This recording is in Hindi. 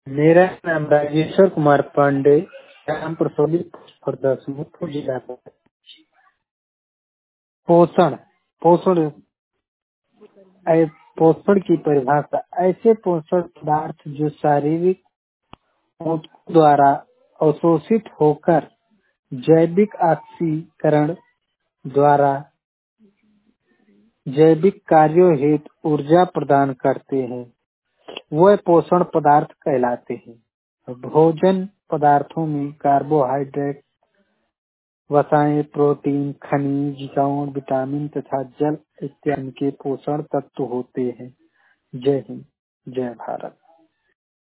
मेरा नाम राजेश्वर कुमार पांडे, ग्राम परसौली मुजफ्फरपुर जिला का। पोषण पोषण पोषण की परिभाषा ऐसे पोषण पदार्थ जो शारीरिक ऊतकों द्वारा अवशोषित होकर जैविक ऑक्सीकरण द्वारा जैविक कार्यों हेतु ऊर्जा प्रदान करते हैं, वह पोषण पदार्थ कहलाते हैं। भोजन पदार्थों में कार्बोहाइड्रेट, वसाएं, प्रोटीन, खनिज, यौन, विटामिन तथा जल इत्यादि के पोषण तत्व होते हैं। जय हिंद, जय भारत।